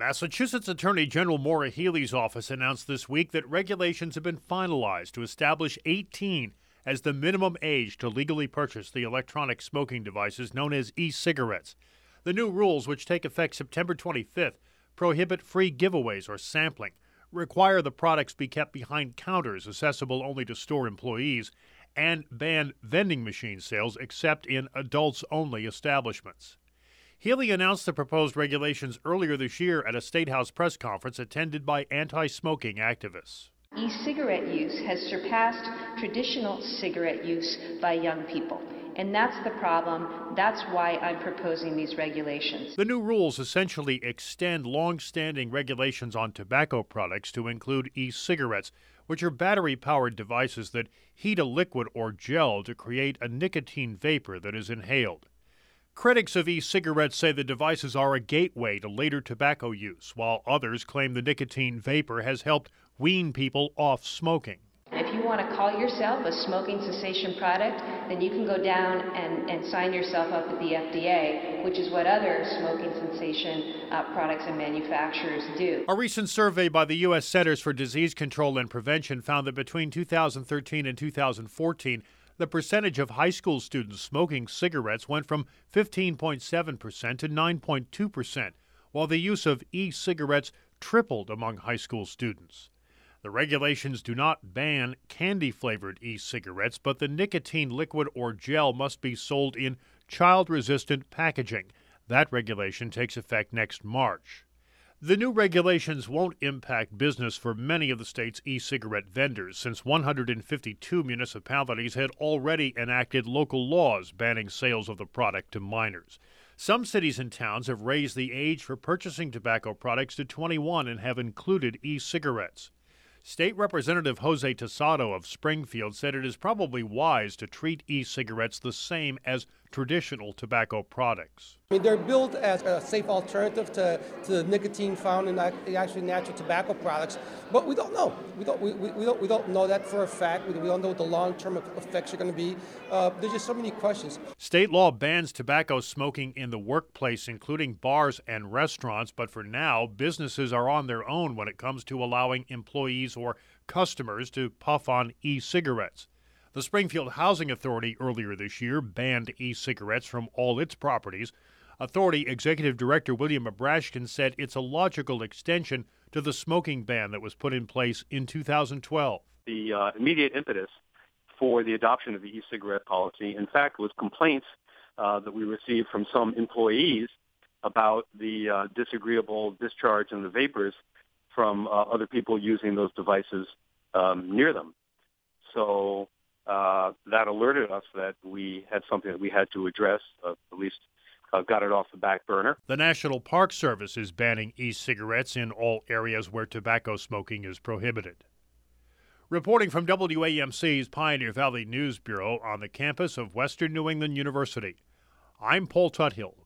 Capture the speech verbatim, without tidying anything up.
Massachusetts Attorney General Maura Healey's office announced this week that regulations have been finalized to establish eighteen as the minimum age to legally purchase the electronic smoking devices known as e-cigarettes. The new rules, which take effect September twenty-fifth, prohibit free giveaways or sampling, require the products be kept behind counters accessible only to store employees, and ban vending machine sales except in adults-only establishments. Healey announced the proposed regulations earlier this year at a State House press conference attended by anti-smoking activists. E-cigarette use has surpassed traditional cigarette use by young people, and that's the problem. That's why I'm proposing these regulations. The new rules essentially extend long-standing regulations on tobacco products to include e-cigarettes, which are battery-powered devices that heat a liquid or gel to create a nicotine vapor that is inhaled. Critics of e-cigarettes say the devices are a gateway to later tobacco use, while others claim the nicotine vapor has helped wean people off smoking. If you want to call yourself a smoking cessation product, then you can go down and, and sign yourself up with the F D A, which is what other smoking cessation uh, products and manufacturers do. A recent survey by the U S Centers for Disease Control and Prevention found that between two thousand thirteen and two thousand fourteen, the percentage of high school students smoking cigarettes went from fifteen point seven percent to nine point two percent, while the use of e-cigarettes tripled among high school students. The regulations do not ban candy-flavored e-cigarettes, but the nicotine liquid or gel must be sold in child-resistant packaging. That regulation takes effect next March. The new regulations won't impact business for many of the state's e-cigarette vendors, since one hundred fifty-two municipalities had already enacted local laws banning sales of the product to minors. Some cities and towns have raised the age for purchasing tobacco products to twenty-one and have included e-cigarettes. State Representative Jose Tosado of Springfield said it is probably wise to treat e-cigarettes the same as traditional tobacco products. I mean, they're built as a safe alternative to, to the nicotine found in actually natural tobacco products, but we don't know. We don't, we, we, we don't, we don't know that for a fact. We, we don't know what the long-term effects are going to be. Uh, there's just so many questions. State law bans tobacco smoking in the workplace, including bars and restaurants, but for now, businesses are on their own when it comes to allowing employees or customers to puff on e-cigarettes. The Springfield Housing Authority earlier this year banned e-cigarettes from all its properties. Authority Executive Director William Abrashkin said it's a logical extension to the smoking ban that was put in place in two thousand twelve. The uh, immediate impetus for the adoption of the e-cigarette policy, in fact, was complaints uh, that we received from some employees about the uh, disagreeable discharge and the vapors from uh, other people using those devices um, near them. So uh, that alerted us that we had something that we had to address, uh, at least uh, got it off the back burner. The National Park Service is banning e-cigarettes in all areas where tobacco smoking is prohibited. Reporting from W A M C's Pioneer Valley News Bureau on the campus of Western New England University, I'm Paul Tuthill.